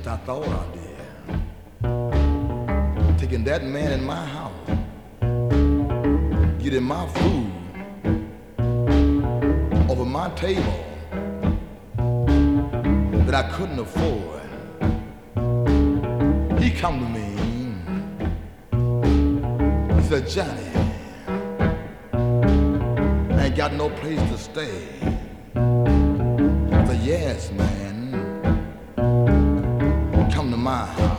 least I thought I did. Taking that man in my house, getting my food over my table that I couldn't afford. He come to me, he said, Johnny, I ain't got no place to stay. I said, yes, man, come to my house.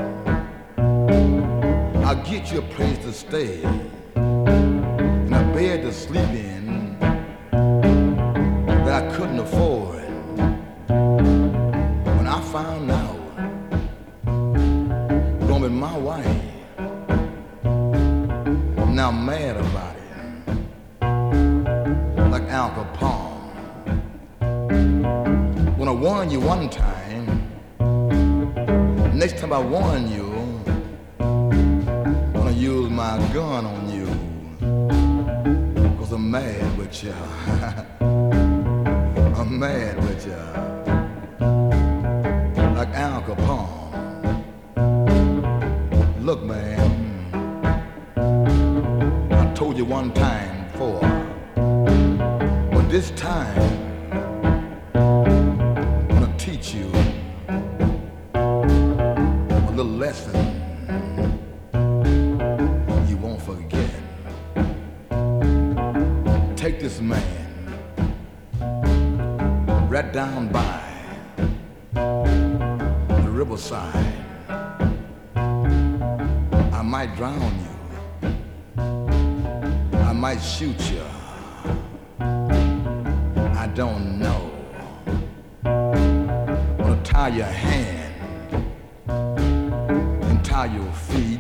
I'll get you a place to stay and a bed to sleep in that I couldn't afford. When I found out you're gonna be my wife, now I'm mad about it, like Al Capone. When I warned you one time, next time I warn you, I'm gonna use my gun on you, 'cause I'm mad with you. I'm mad with you, like Al Capone. Look, man, I told you one time before, but this time I'm gonna teach you a little lesson you won't forget. Take this man right down by the riverside. I might drown you, I might shoot you, I don't know. I'm gonna tie your hand and tie your feet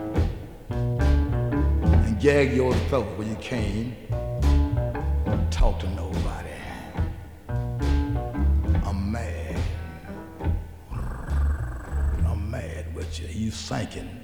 and gag your throat where you can't talk to nobody. I'm mad with you. You sinking.